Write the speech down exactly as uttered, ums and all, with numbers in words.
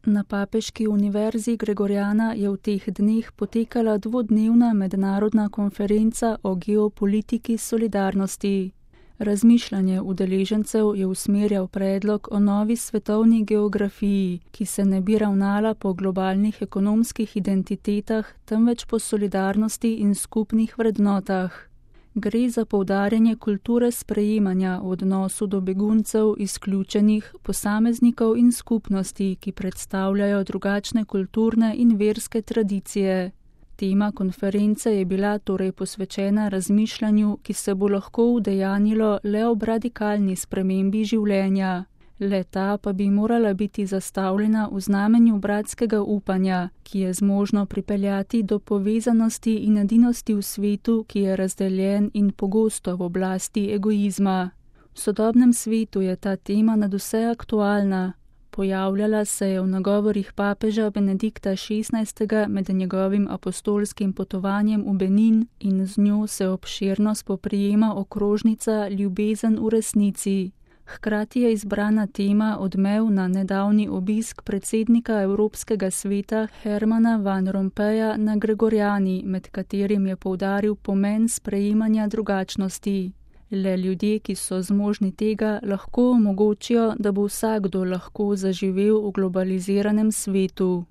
Na Papeški univerzi Gregoriana je v teh dneh potekala dvodnevna mednarodna konferenca o geopolitiki solidarnosti. Razmišljanje udeležencev je usmerjal predlog o novi svetovni geografiji, ki se ne bi ravnala po globalnih ekonomskih identitetah, temveč po solidarnosti in skupnih vrednotah. Gre za poudarjanje kulture sprejemanja v odnosu do beguncev, izključenih, posameznikov in skupnosti, ki predstavljajo drugačne kulturne in verske tradicije. Tema konference je bila torej posvečena razmišljanju, ki se bo lahko udejanilo le ob radikalni spremembi življenja. Le-ta pa bi morala biti zastavljena v znamenju bratskega upanja, ki je zmožno pripeljati do povezanosti in edinosti v svetu, ki je razdeljen in pogosto v oblasti egoizma. V sodobnem svetu je ta tema nadvse aktualna. Pojavljala se je v nagovorih papeža Benedikta šestnajstega med njegovim apostolskim potovanjem v Benin in z njo se obširno spoprijema okrožnica Ljubezen v resnici. Hkrati je izbrana tema odmev na nedavni obisk predsednika Evropskega sveta Hermana Van Rompuya na Gregoriani, med katerim je poudaril pomen sprejemanja drugačnosti. Le ljudje, ki so zmožni tega, lahko omogočijo, da bo vsakdo lahko zaživel v globaliziranem svetu.